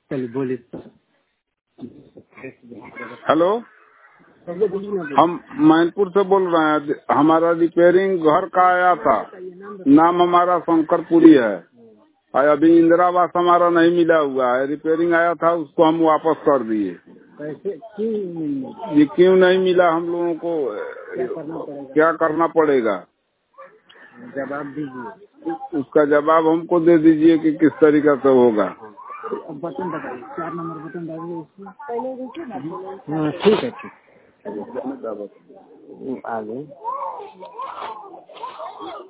चलिए बोलिए। हेलो, हम मैनपुर से बोल रहे हैं। हमारा रिपेयरिंग घर का आया था, नाम हमारा शंकरपुरी है। और अभी इंदिरा आवास हमारा नहीं मिला हुआ है। रिपेयरिंग आया था, उसको हम वापस कर दिए। ये क्यों नहीं मिला हम लोगों को? क्या करना पड़ेगा? जवाब दीजिए। उसका जवाब हमको दे दीजिए कि किस तरीके से होगा। बटन दबाइए, 4 नंबर बटन दबाइए इसमें। हाँ ठीक है, ठीक। आगे